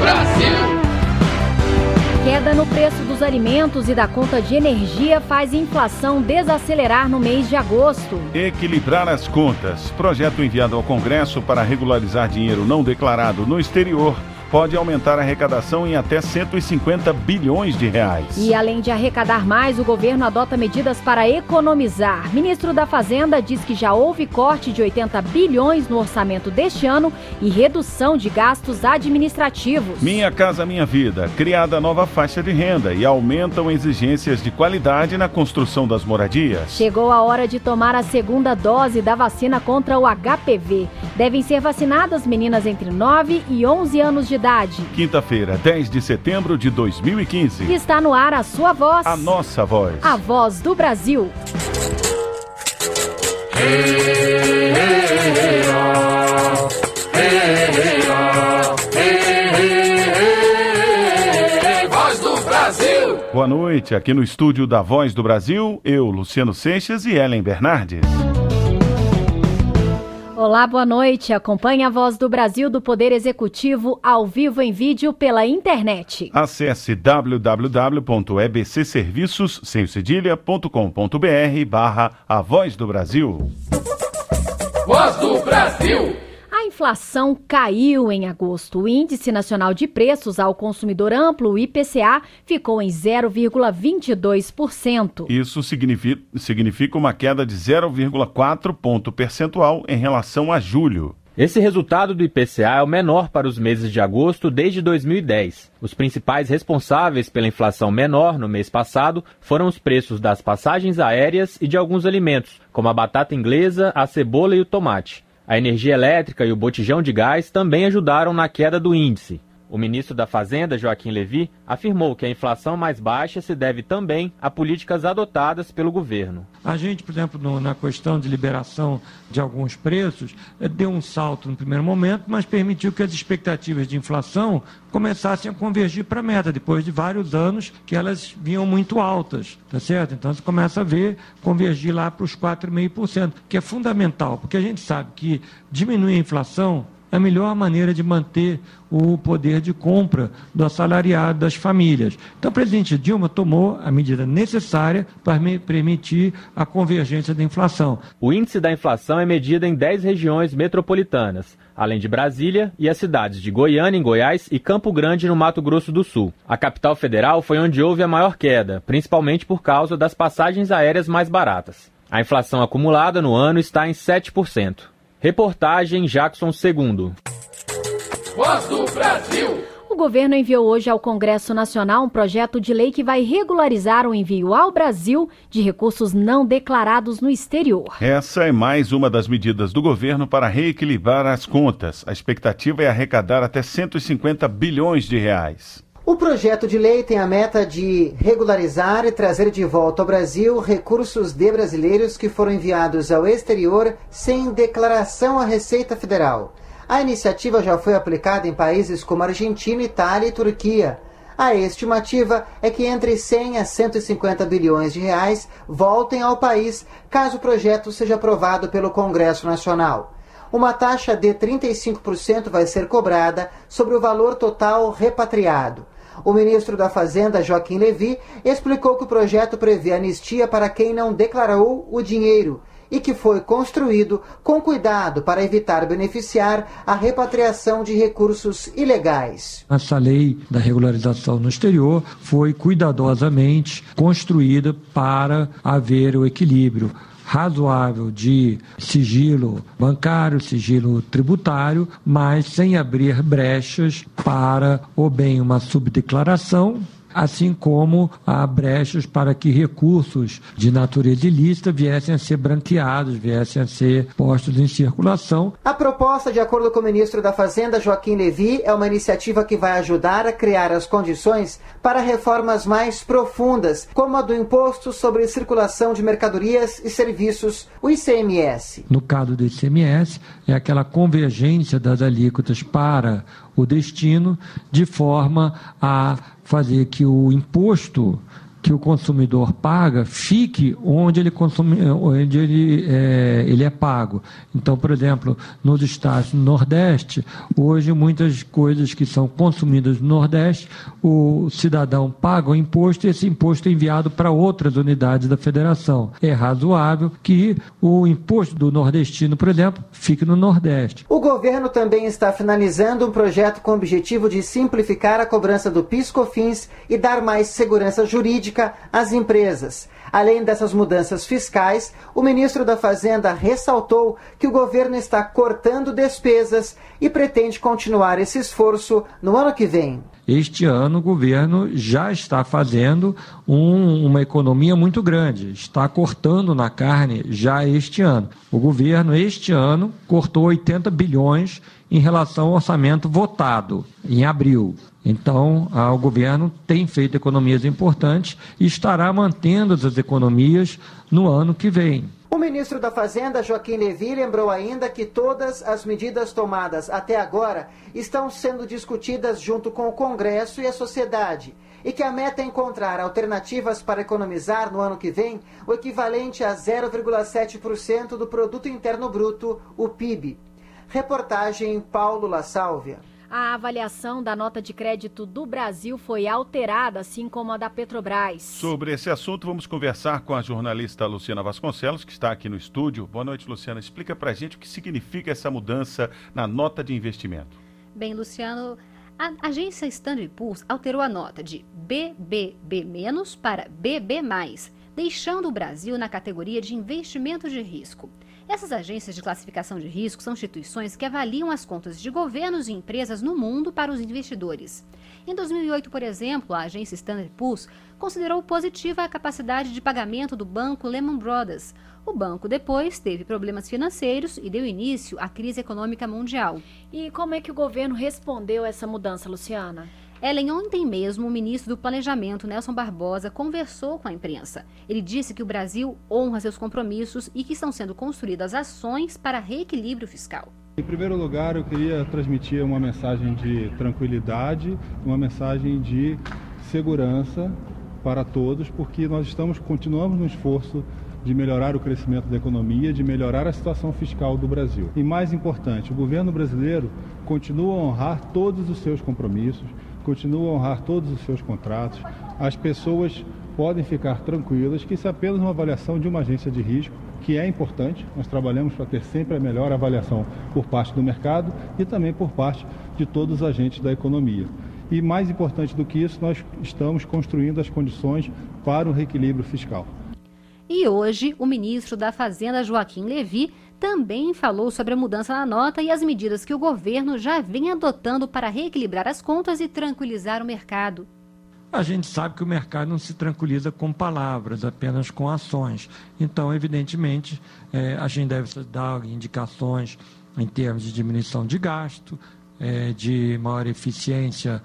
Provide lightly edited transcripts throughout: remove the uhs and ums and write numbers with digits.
Brasil! Queda no preço dos alimentos e da conta de energia faz a inflação desacelerar no mês de agosto. Equilibrar as contas. Projeto enviado ao Congresso para regularizar dinheiro não declarado no exterior pode aumentar a arrecadação em até 150 bilhões de reais. E além de arrecadar mais, o governo adota medidas para economizar. Ministro da Fazenda diz que já houve corte de 80 bilhões no orçamento deste ano e redução de gastos administrativos. Minha Casa Minha Vida, criada nova faixa de renda e aumentam exigências de qualidade na construção das moradias. Chegou a hora de tomar a segunda dose da vacina contra o HPV. Devem ser vacinadas meninas entre 9 e 11 anos de idade. Quinta-feira, 10 de setembro de 2015. Está no ar a sua voz. A nossa voz. A voz do Brasil. Voz do Brasil! Boa noite, aqui no estúdio da Voz do Brasil, eu, Luciano Seixas e Ellen Bernardes. Olá, boa noite. Acompanhe a Voz do Brasil do Poder Executivo ao vivo em vídeo pela internet. Acesse www.ebcserviços.com.br/A Voz do Brasil. Voz do Brasil! A inflação caiu em agosto. O Índice Nacional de Preços ao Consumidor Amplo, o IPCA, ficou em 0,22%. Isso significa uma queda de 0,4 ponto percentual em relação a julho. Esse resultado do IPCA é o menor para os meses de agosto desde 2010. Os principais responsáveis pela inflação menor no mês passado foram os preços das passagens aéreas e de alguns alimentos, como a batata inglesa, a cebola e o tomate. A energia elétrica e o botijão de gás também ajudaram na queda do índice. O ministro da Fazenda, Joaquim Levy, afirmou que a inflação mais baixa se deve também a políticas adotadas pelo governo. A gente, por exemplo, na questão de liberação de alguns preços, deu um salto no primeiro momento, mas permitiu que as expectativas de inflação começassem a convergir para a meta, depois de vários anos que elas vinham muito altas, tá certo? Então você começa a ver convergir lá para os 4,5%, que é fundamental, porque a gente sabe que diminuir a inflação é a melhor maneira de manter o poder de compra do assalariado das famílias. Então, o presidente Dilma tomou a medida necessária para permitir a convergência da inflação. O índice da inflação é medido em 10 regiões metropolitanas, além de Brasília e as cidades de Goiânia, em Goiás, e Campo Grande, no Mato Grosso do Sul. A capital federal foi onde houve a maior queda, principalmente por causa das passagens aéreas mais baratas. A inflação acumulada no ano está em 7%. Reportagem Jackson II. Voz do Brasil! O governo enviou hoje ao Congresso Nacional um projeto de lei que vai regularizar o envio ao Brasil de recursos não declarados no exterior. Essa é mais uma das medidas do governo para reequilibrar as contas. A expectativa é arrecadar até 150 bilhões de reais. O projeto de lei tem a meta de regularizar e trazer de volta ao Brasil recursos de brasileiros que foram enviados ao exterior sem declaração à Receita Federal. A iniciativa já foi aplicada em países como Argentina, Itália e Turquia. A estimativa é que entre 100 a 150 bilhões de reais voltem ao país caso o projeto seja aprovado pelo Congresso Nacional. Uma taxa de 35% vai ser cobrada sobre o valor total repatriado. O ministro da Fazenda, Joaquim Levy, explicou que o projeto prevê anistia para quem não declarou o dinheiro e que foi construído com cuidado para evitar beneficiar a repatriação de recursos ilegais. Essa lei da regularização no exterior foi cuidadosamente construída para haver o equilíbrio razoável de sigilo bancário, sigilo tributário, mas sem abrir brechas para ou bem uma subdeclaração, assim como há brechas para que recursos de natureza ilícita viessem a ser branqueados, viessem a ser postos em circulação. A proposta, de acordo com o ministro da Fazenda, Joaquim Levy, é uma iniciativa que vai ajudar a criar as condições para reformas mais profundas, como a do Imposto sobre Circulação de Mercadorias e Serviços, o ICMS. No caso do ICMS, é aquela convergência das alíquotas para o destino, de forma a fazer que o imposto que o consumidor paga fique onde ele é pago. Então, por exemplo, nos estados do Nordeste, hoje muitas coisas que são consumidas no Nordeste, o cidadão paga o imposto e esse imposto é enviado para outras unidades da federação. É razoável que o imposto do nordestino, por exemplo, fique no Nordeste. O governo também está finalizando um projeto com o objetivo de simplificar a cobrança do PIS/COFINS e dar mais segurança jurídica às empresas. Além dessas mudanças fiscais, o ministro da Fazenda ressaltou que o governo está cortando despesas e pretende continuar esse esforço no ano que vem. Este ano o governo já está fazendo uma economia muito grande, está cortando na carne já este ano. O governo este ano cortou 80 bilhões em relação ao orçamento votado em abril. Então, o governo tem feito economias importantes e estará mantendo essas economias no ano que vem. O ministro da Fazenda, Joaquim Levy, lembrou ainda que todas as medidas tomadas até agora estão sendo discutidas junto com o Congresso e a sociedade e que a meta é encontrar alternativas para economizar no ano que vem o equivalente a 0,7% do Produto Interno Bruto, o PIB. Reportagem Paulo La Sálvia. A avaliação da nota de crédito do Brasil foi alterada, assim como a da Petrobras. Sobre esse assunto, vamos conversar com a jornalista Luciana Vasconcelos, que está aqui no estúdio. Boa noite, Luciana. Explica pra gente o que significa essa mudança na nota de investimento. Bem, Luciano, a agência Standard & Poor's alterou a nota de BBB- para BB+, deixando o Brasil na categoria de investimento de risco. Essas agências de classificação de risco são instituições que avaliam as contas de governos e empresas no mundo para os investidores. Em 2008, por exemplo, a agência Standard & Poor's considerou positiva a capacidade de pagamento do banco Lehman Brothers. O banco depois teve problemas financeiros e deu início à crise econômica mundial. E como é que o governo respondeu a essa mudança, Luciana? Ellen, ontem mesmo, o ministro do Planejamento, Nelson Barbosa, conversou com a imprensa. Ele disse que o Brasil honra seus compromissos e que estão sendo construídas ações para reequilíbrio fiscal. Em primeiro lugar, eu queria transmitir uma mensagem de tranquilidade, uma mensagem de segurança para todos, porque nós continuamos no esforço de melhorar o crescimento da economia, de melhorar a situação fiscal do Brasil. E mais importante, o governo brasileiro continua a honrar todos os seus compromissos, continua a honrar todos os seus contratos. As pessoas podem ficar tranquilas que isso é apenas uma avaliação de uma agência de risco, que é importante. Nós trabalhamos para ter sempre a melhor avaliação por parte do mercado e também por parte de todos os agentes da economia. E mais importante do que isso, nós estamos construindo as condições para o reequilíbrio fiscal. E hoje, o ministro da Fazenda, Joaquim Levy, também falou sobre a mudança na nota e as medidas que o governo já vem adotando para reequilibrar as contas e tranquilizar o mercado. A gente sabe que o mercado não se tranquiliza com palavras, apenas com ações. Então, evidentemente, a gente deve dar indicações em termos de diminuição de gasto, de maior eficiência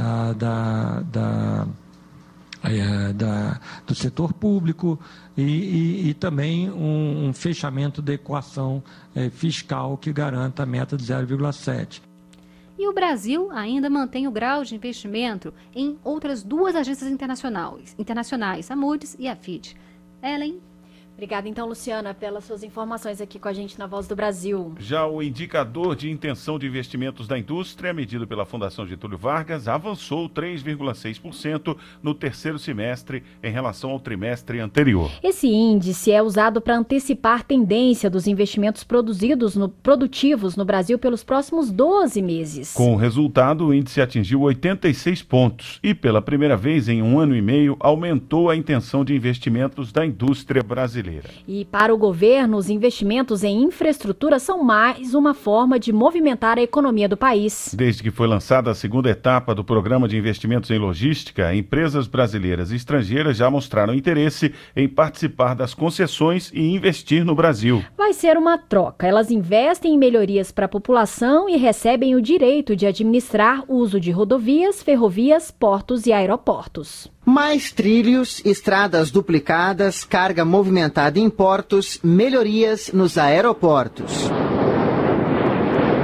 do setor público e também um fechamento da equação fiscal que garanta a meta de 0,7. E o Brasil ainda mantém o grau de investimento em outras duas agências internacionais, a Moody's e a Fitch. Ellen? Obrigada, então, Luciana, pelas suas informações aqui com a gente na Voz do Brasil. Já o indicador de intenção de investimentos da indústria, medido pela Fundação Getúlio Vargas, avançou 3,6% no terceiro semestre em relação ao trimestre anterior. Esse índice é usado para antecipar a tendência dos investimentos produtivos no Brasil pelos próximos 12 meses. Com o resultado, o índice atingiu 86 pontos e, pela primeira vez em 1 ano e meio, aumentou a intenção de investimentos da indústria brasileira. E para o governo, os investimentos em infraestrutura são mais uma forma de movimentar a economia do país. Desde que foi lançada a segunda etapa do Programa de Investimentos em Logística, empresas brasileiras e estrangeiras já mostraram interesse em participar das concessões e investir no Brasil. Vai ser uma troca. Elas investem em melhorias para a população e recebem o direito de administrar o uso de rodovias, ferrovias, portos e aeroportos. Mais trilhos, estradas duplicadas, carga movimentada em portos, melhorias nos aeroportos.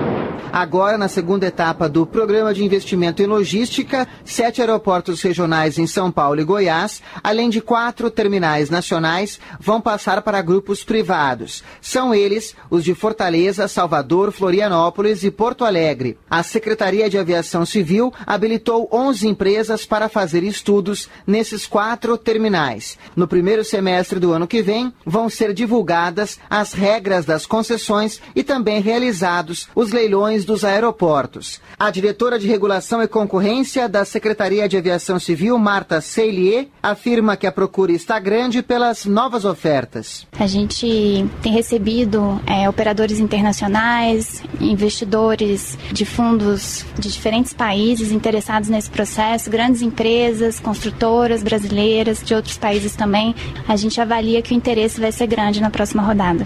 Agora, na segunda etapa do Programa de Investimento em Logística, 7 aeroportos regionais em São Paulo e Goiás, além de 4 terminais nacionais, vão passar para grupos privados. São eles os de Fortaleza, Salvador, Florianópolis e Porto Alegre. A Secretaria de Aviação Civil habilitou 11 empresas para fazer estudos nesses 4 terminais. No primeiro semestre do ano que vem, vão ser divulgadas as regras das concessões e também realizados os leilões dos aeroportos. A diretora de Regulação e Concorrência da Secretaria de Aviação Civil, Marta Seilier, afirma que a procura está grande pelas novas ofertas. A gente tem recebido operadores internacionais, investidores de fundos de diferentes países interessados nesse processo, grandes empresas, construtoras brasileiras, de outros países também. A gente avalia que o interesse vai ser grande na próxima rodada.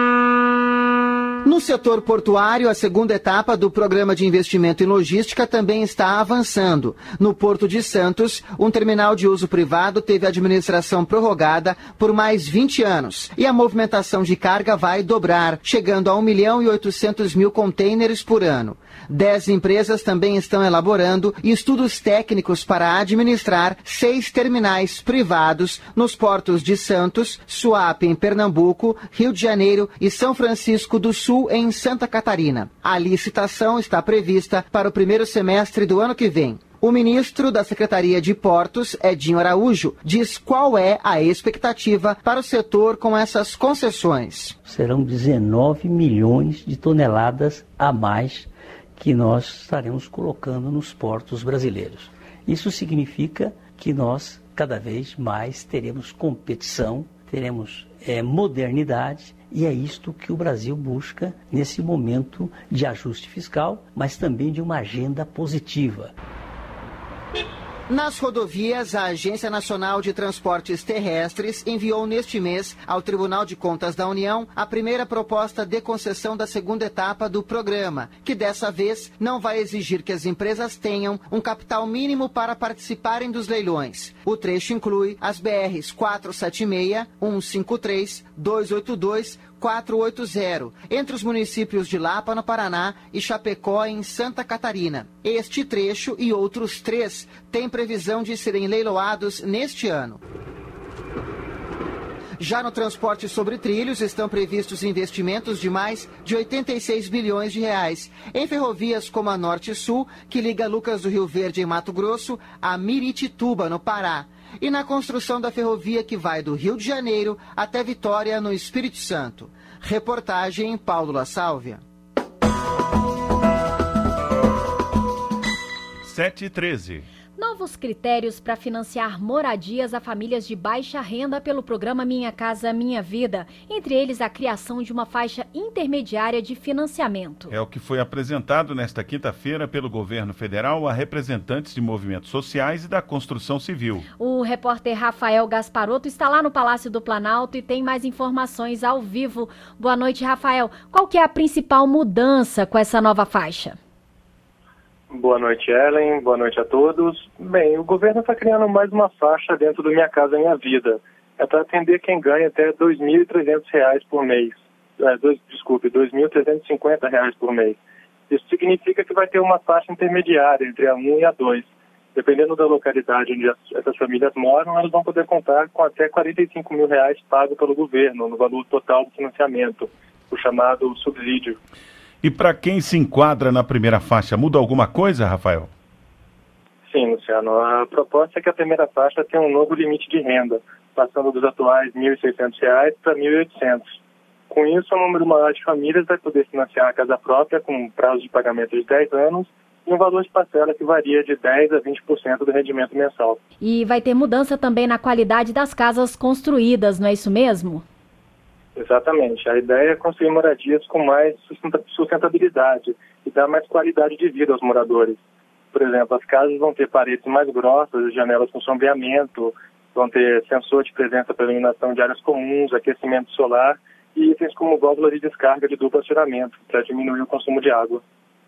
No setor portuário, a segunda etapa do Programa de Investimento em Logística também está avançando. No Porto de Santos, um terminal de uso privado teve a administração prorrogada por mais 20 anos. E a movimentação de carga vai dobrar, chegando a 1.800.000 contêineres por ano. 10 empresas também estão elaborando estudos técnicos para administrar 6 terminais privados nos portos de Santos, Suape, em Pernambuco, Rio de Janeiro e São Francisco do Sul, em Santa Catarina. A licitação está prevista para o primeiro semestre do ano que vem. O ministro da Secretaria de Portos, Edinho Araújo, diz qual é a expectativa para o setor com essas concessões. Serão 19 milhões de toneladas a mais que nós estaremos colocando nos portos brasileiros. Isso significa que nós, cada vez mais, teremos competição, teremos modernidade, e é isto que o Brasil busca nesse momento de ajuste fiscal, mas também de uma agenda positiva. Nas rodovias, a Agência Nacional de Transportes Terrestres enviou neste mês ao Tribunal de Contas da União a primeira proposta de concessão da segunda etapa do programa, que dessa vez não vai exigir que as empresas tenham um capital mínimo para participarem dos leilões. O trecho inclui as BRs 476, 153, 282, 480, entre os municípios de Lapa, no Paraná, e Chapecó, em Santa Catarina. Este trecho e outros 3 têm previsão de serem leiloados neste ano. Já no transporte sobre trilhos, estão previstos investimentos de mais de 86 bilhões de reais em ferrovias como a Norte-Sul, que liga Lucas do Rio Verde, em Mato Grosso, a Miritituba, no Pará, e na construção da ferrovia que vai do Rio de Janeiro até Vitória, no Espírito Santo. Reportagem Paulo La Sálvia. 7h13. Novos critérios para financiar moradias a famílias de baixa renda pelo programa Minha Casa Minha Vida, entre eles a criação de uma faixa intermediária de financiamento. É o que foi apresentado nesta quinta-feira pelo governo federal a representantes de movimentos sociais e da construção civil. O repórter Rafael Gasparotto está lá no Palácio do Planalto e tem mais informações ao vivo. Boa noite, Rafael. Qual que é a principal mudança com essa nova faixa? Boa noite, Ellen. Boa noite a todos. Bem, o governo está criando mais uma faixa dentro do Minha Casa Minha Vida. É para atender quem ganha até R$ 2.300 por mês. R$ 2.350 por mês. Isso significa que vai ter uma faixa intermediária entre a 1 e a 2. Dependendo da localidade onde essas famílias moram, elas vão poder contar com até R$ 45 mil pago pelo governo no valor total do financiamento, o chamado subsídio. E para quem se enquadra na primeira faixa, muda alguma coisa, Rafael? Sim, Luciano. A proposta é que a primeira faixa tenha um novo limite de renda, passando dos atuais R$ 1.600 para R$ 1.800. Com isso, um número maior de famílias vai poder financiar a casa própria com um prazo de pagamento de 10 anos e um valor de parcela que varia de 10% a 20% do rendimento mensal. E vai ter mudança também na qualidade das casas construídas, não é isso mesmo? Exatamente. A ideia é construir moradias com mais sustentabilidade e dar mais qualidade de vida aos moradores. Por exemplo, as casas vão ter paredes mais grossas, janelas com sombreamento, vão ter sensor de presença para iluminação de áreas comuns, aquecimento solar e itens como válvula de descarga de duplo acionamento, para diminuir o consumo de água.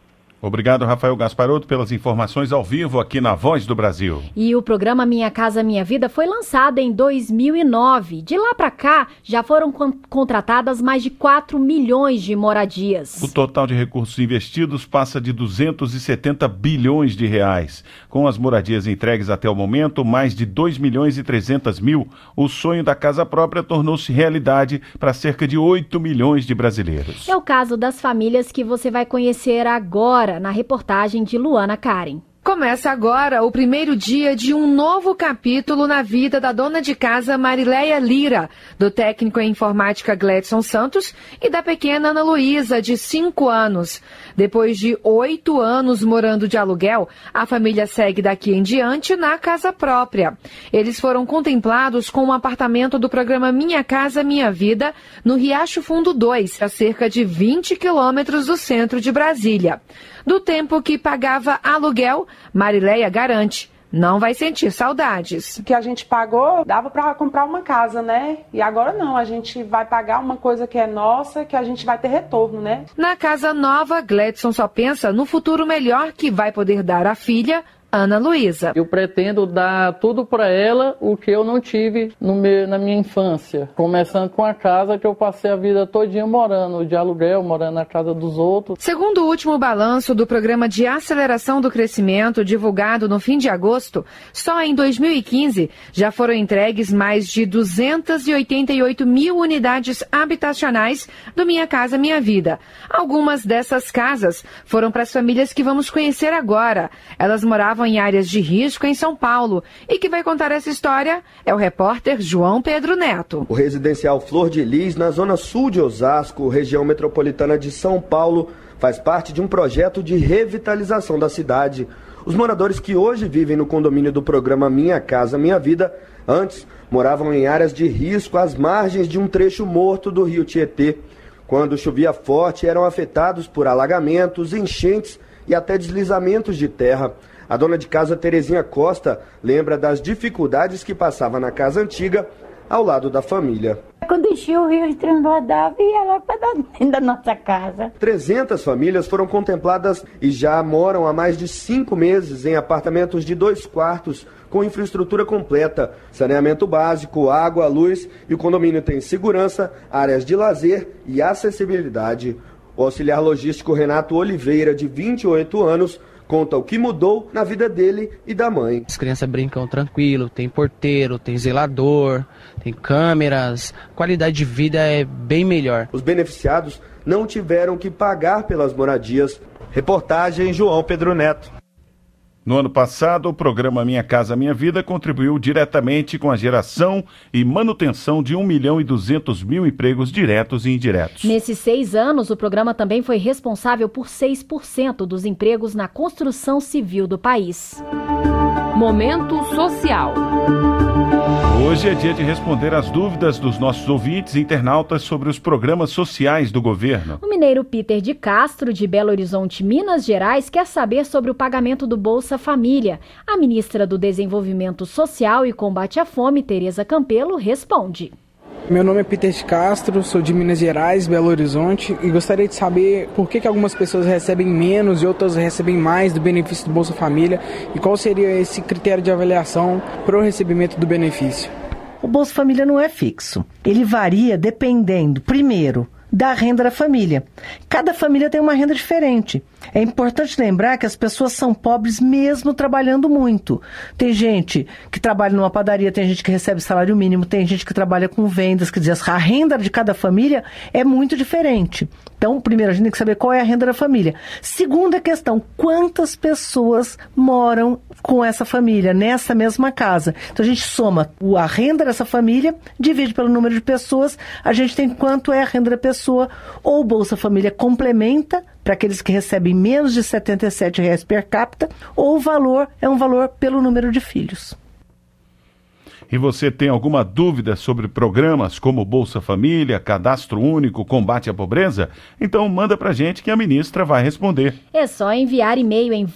Obrigado, Rafael Gasparotto, pelas informações ao vivo aqui na Voz do Brasil. E o programa Minha Casa Minha Vida foi lançado em 2009. De lá para cá, já foram contratadas mais de 4 milhões de moradias. O total de recursos investidos passa de 270 bilhões de reais. Com as moradias entregues até o momento, mais de 2 milhões e 300 mil, o sonho da casa própria tornou-se realidade para cerca de 8 milhões de brasileiros. É o caso das famílias que você vai conhecer agora, na reportagem de Luana Karen. Começa agora o primeiro dia de um novo capítulo na vida da dona de casa Marileia Lira, do técnico em informática Gledson Santos e da pequena Ana Luísa, de 5 anos. Depois de 8 anos morando de aluguel, a família segue daqui em diante na casa própria. Eles foram contemplados com um apartamento do programa Minha Casa Minha Vida, no Riacho Fundo 2, a cerca de 20 quilômetros do centro de Brasília. Do tempo que pagava aluguel, Marileia garante, não vai sentir saudades. O que a gente pagou dava para comprar uma casa, né? E agora não, a gente vai pagar uma coisa que é nossa, que a gente vai ter retorno, né? Na casa nova, Gledson só pensa no futuro melhor que vai poder dar à filha, Ana Luísa. Eu pretendo dar tudo para ela o que eu não tive na minha infância. Começando com a casa que eu passei a vida todinha morando de aluguel, morando na casa dos outros. Segundo o último balanço do Programa de Aceleração do Crescimento, divulgado no fim de agosto, só em 2015 já foram entregues mais de 288 mil unidades habitacionais do Minha Casa Minha Vida. Algumas dessas casas foram para as famílias que vamos conhecer agora. Elas moravam em áreas de risco em São Paulo. E que vai contar essa história é o repórter João Pedro Neto. O residencial Flor de Lis, na zona sul de Osasco, região metropolitana de São Paulo, faz parte de um projeto de revitalização da cidade. Os moradores que hoje vivem no condomínio do programa Minha Casa Minha Vida, antes moravam em áreas de risco às margens de um trecho morto do rio Tietê. Quando chovia forte, eram afetados por alagamentos, enchentes e até deslizamentos de terra. A dona de casa Terezinha Costa lembra das dificuldades que passava na casa antiga ao lado da família. Quando enchia o rio, transbordava e ia lá para dentro da nossa casa. 300 famílias foram contempladas e já moram há mais de 5 meses em apartamentos de 2 quartos com infraestrutura completa, saneamento básico, água, luz, e o condomínio tem segurança, áreas de lazer e acessibilidade. O auxiliar logístico Renato Oliveira, de 28 anos, conta o que mudou na vida dele e da mãe. As crianças brincam tranquilo, tem porteiro, tem zelador, tem câmeras, a qualidade de vida é bem melhor. Os beneficiados não tiveram que pagar pelas moradias. Reportagem João Pedro Neto. No ano passado, o programa Minha Casa Minha Vida contribuiu diretamente com a geração e manutenção de 1.200.000 empregos diretos e indiretos. Nesses 6 anos, o programa também foi responsável por 6% dos empregos na construção civil do país. Momento Social. Hoje é dia de responder às dúvidas dos nossos ouvintes e internautas sobre os programas sociais do governo. O mineiro Peter de Castro, de Belo Horizonte, Minas Gerais, quer saber sobre o pagamento do Bolsa Família. A ministra do Desenvolvimento Social e Combate à Fome, Tereza Campelo, responde. Meu nome é Peter de Castro, sou de Minas Gerais, Belo Horizonte, e gostaria de saber por que algumas pessoas recebem menos e outras recebem mais do benefício do Bolsa Família e qual seria esse critério de avaliação para o recebimento do benefício. O Bolsa Família não é fixo. Ele varia dependendo, primeiro, da renda da família. Cada família tem uma renda diferente. É importante lembrar que as pessoas são pobres mesmo trabalhando muito. Tem gente que trabalha numa padaria, tem gente que recebe salário mínimo, tem gente que trabalha com vendas, quer dizer, a renda de cada família é muito diferente. Então, primeiro, a gente tem que saber qual é a renda da família. Segunda questão, quantas pessoas moram com essa família, nessa mesma casa? Então, a gente soma a renda dessa família, divide pelo número de pessoas, a gente tem quanto é a renda da pessoa, ou o Bolsa Família complementa para aqueles que recebem menos de R$ 77 per capita, ou o valor é um valor pelo número de filhos. E você tem alguma dúvida sobre programas como Bolsa Família, Cadastro Único, Combate à Pobreza? Então manda pra gente que a ministra vai responder. É só enviar e-mail em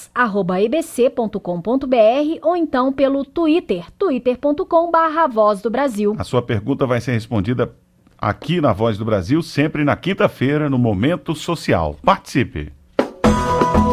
voz@ebc.com.br ou então pelo Twitter, twitter.com/Voz do Brasil. A sua pergunta vai ser respondida aqui na Voz do Brasil, sempre na quinta-feira, no Momento Social. Participe!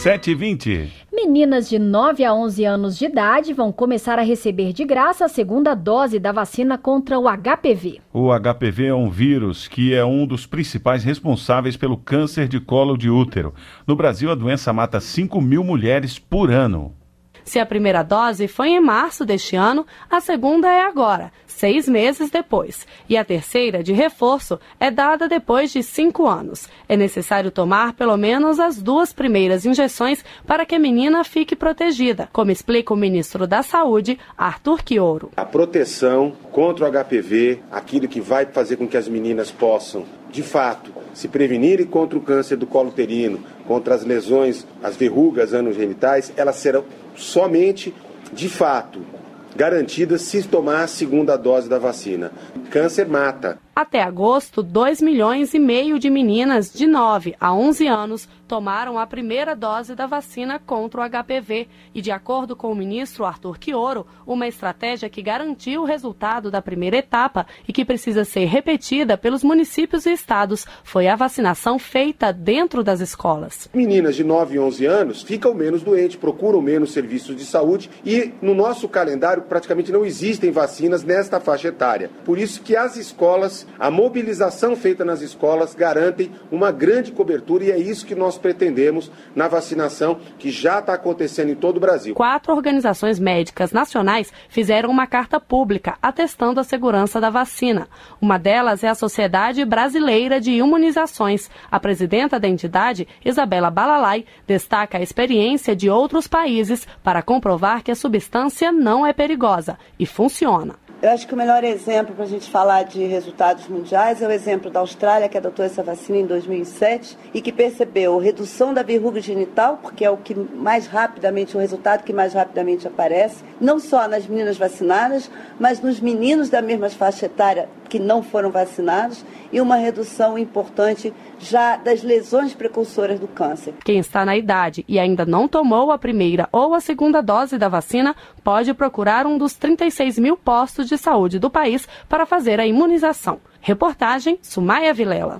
7h20. Meninas de 9 a 11 anos de idade vão começar a receber de graça a segunda dose da vacina contra o HPV. O HPV é um vírus que é um dos principais responsáveis pelo câncer de colo de útero. No Brasil, a doença mata 5.000 mulheres por ano. Se a primeira dose foi em março deste ano, a segunda é agora, 6 meses depois. E a terceira, de reforço, é dada depois de 5 anos. É necessário tomar pelo menos as 2 primeiras injeções para que a menina fique protegida, como explica o ministro da Saúde, Arthur Quioro. A proteção contra o HPV, aquilo que vai fazer com que as meninas possam, de fato, se prevenirem contra o câncer do colo uterino, contra as lesões, as verrugas anogenitais, elas serão somente, de fato, garantidas se tomar a segunda dose da vacina. Câncer mata. Até agosto, 2,5 milhões de meninas de 9 a 11 anos tomaram a primeira dose da vacina contra o HPV. E, de acordo com o ministro Arthur Quioro, uma estratégia que garantiu o resultado da primeira etapa e que precisa ser repetida pelos municípios e estados foi a vacinação feita dentro das escolas. Meninas de 9 e 11 anos ficam menos doentes, procuram menos serviços de saúde e, no nosso calendário, praticamente não existem vacinas nesta faixa etária. Por isso que as escolas, a mobilização feita nas escolas garantem uma grande cobertura e é isso que nós pretendemos na vacinação que já está acontecendo em todo o Brasil. 4 organizações médicas nacionais fizeram uma carta pública atestando a segurança da vacina. Uma delas é a Sociedade Brasileira de Imunizações. A presidenta da entidade, Isabela Balalai, destaca a experiência de outros países para comprovar que a substância não é perigosa e funciona. Eu acho que o melhor exemplo para a gente falar de resultados mundiais é o exemplo da Austrália, que adotou essa vacina em 2007 e que percebeu redução da verruga genital, porque é o que mais rapidamente, o resultado que mais rapidamente aparece, não só nas meninas vacinadas, mas nos meninos da mesma faixa etária que não foram vacinados, e uma redução importante já das lesões precursoras do câncer. Quem está na idade e ainda não tomou a primeira ou a segunda dose da vacina pode procurar um dos 36 mil postos de saúde do país para fazer a imunização. Reportagem Sumaia Vilela.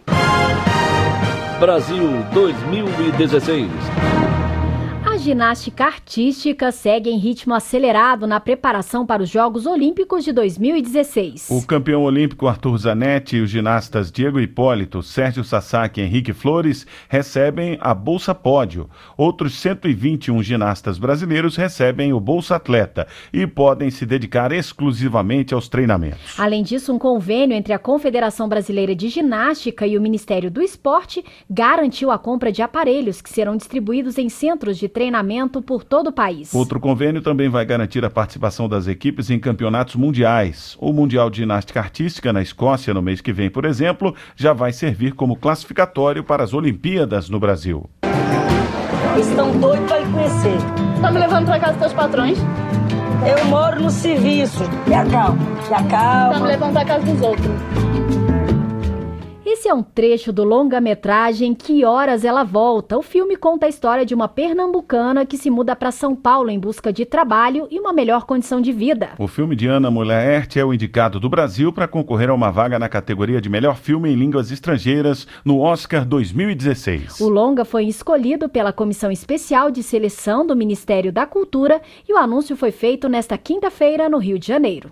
Brasil 2016. A ginástica artística segue em ritmo acelerado na preparação para os Jogos Olímpicos de 2016. O campeão olímpico Arthur Zanetti e os ginastas Diego Hipólito, Sérgio Sasaki e Henrique Flores recebem a Bolsa Pódio. Outros 121 ginastas brasileiros recebem o Bolsa Atleta e podem se dedicar exclusivamente aos treinamentos. Além disso, um convênio entre a Confederação Brasileira de Ginástica e o Ministério do Esporte garantiu a compra de aparelhos que serão distribuídos em centros de treinamento por todo o país. Outro convênio também vai garantir a participação das equipes em campeonatos mundiais. O Mundial de Ginástica Artística na Escócia, no mês que vem, por exemplo, já vai servir como classificatório para as Olimpíadas no Brasil. Estão doidos para conhecer. Tá me levando para casa dos teus patrões? Eu moro no serviço. E acalma. Tá me levando para casa dos outros. Esse é um trecho do longa-metragem Que Horas Ela Volta. O filme conta a história de uma pernambucana que se muda para São Paulo em busca de trabalho e uma melhor condição de vida. O filme de Ana Mulaert é o indicado do Brasil para concorrer a uma vaga na categoria de melhor filme em línguas estrangeiras no Oscar 2016. O longa foi escolhido pela Comissão Especial de Seleção do Ministério da Cultura e o anúncio foi feito nesta quinta-feira no Rio de Janeiro.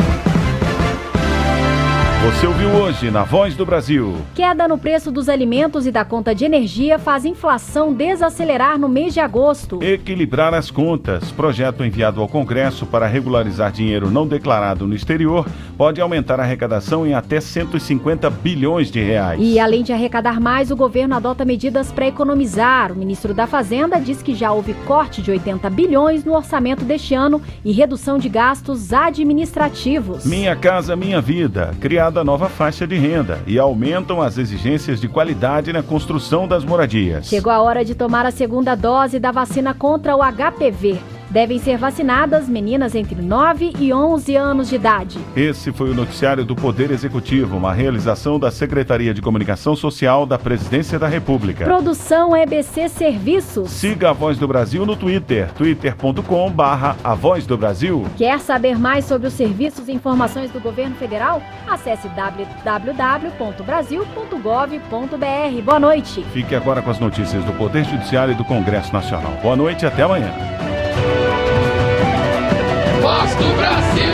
Você ouviu hoje na Voz do Brasil. Queda no preço dos alimentos e da conta de energia faz inflação desacelerar no mês de agosto. Equilibrar as contas. Projeto enviado ao Congresso para regularizar dinheiro não declarado no exterior pode aumentar a arrecadação em até 150 bilhões de reais. E além de arrecadar mais, o governo adota medidas para economizar. O ministro da Fazenda diz que já houve corte de 80 bilhões no orçamento deste ano e redução de gastos administrativos. Minha Casa Minha Vida. Criada nova faixa de renda e aumentam as exigências de qualidade na construção das moradias. Chegou a hora de tomar a segunda dose da vacina contra o HPV. Devem ser vacinadas meninas entre 9 e 11 anos de idade. Esse foi o noticiário do Poder Executivo, uma realização da Secretaria de Comunicação Social da Presidência da República. Produção EBC Serviços. Siga a Voz do Brasil no Twitter, twitter.com/A Voz do Brasil. Quer saber mais sobre os serviços e informações do governo federal? Acesse www.brasil.gov.br. Boa noite. Fique agora com as notícias do Poder Judiciário e do Congresso Nacional. Boa noite e até amanhã. Voz do Brasil.